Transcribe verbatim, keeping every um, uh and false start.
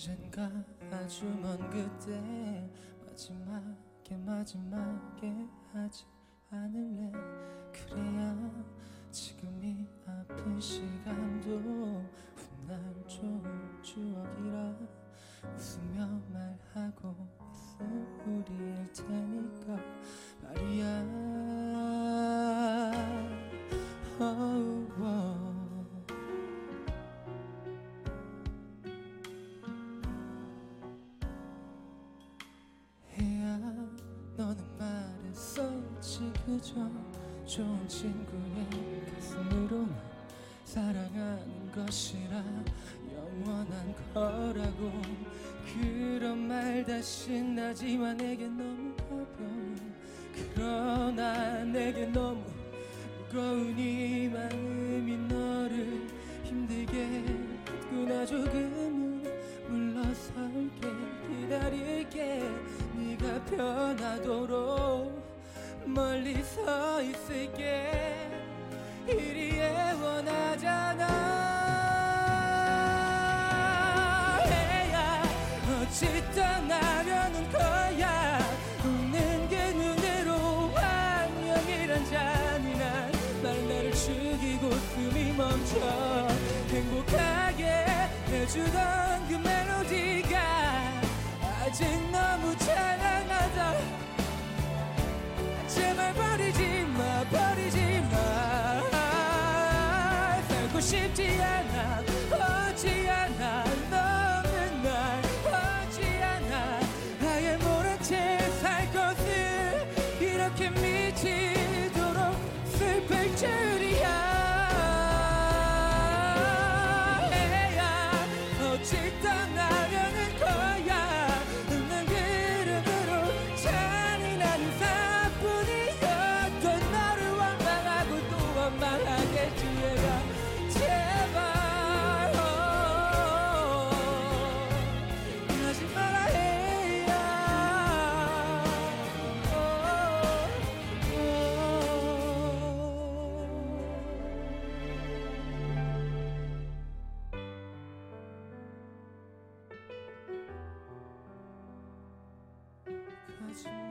언젠가 아주 먼 그때 마지막에 마지막에 하지 않을래. 그래야 지금 이 아픈 시간도 훗날 좋은 추억이라 웃으며 말하고 있을 우리일 테니까 말이야. oh, oh. 해야 너는 말했었지 그저 좋은 친구의 가슴으로만 사랑하는 것이라 영원한 거라고. 그런 말 다신 하지만 내겐 너무 가벼워. 그러나 내겐 너무 무거운 이 마음이 너를 힘들게 했구나. 조금은 물러설게 기다릴게. 네가 변하도록 멀리 서 있을게. 이리 애원하잖아. 해야 어찌 떠나려는 거야. 웃는 그 눈으로 환영이란 잔인한 말 나를 죽이고 숨이 멈춰. 행복하게 해주던 그 멜로디가 아직 너무 찬란하다. 제발 버리지 마 버리지 마. 살고 싶지 않아 오지 않아. 너는 날 오지 않아. 아예 모른 채 살 것을 이렇게 미치도록 슬플 줄이야. 해야 어찌 떠나려는 거야. 웃는 그름으로 잔인한 사뿐이었던 너를 원망하고 또 원망하겠지. 얘가 제발 oh, 하지 마라 해야. oh, oh. 가지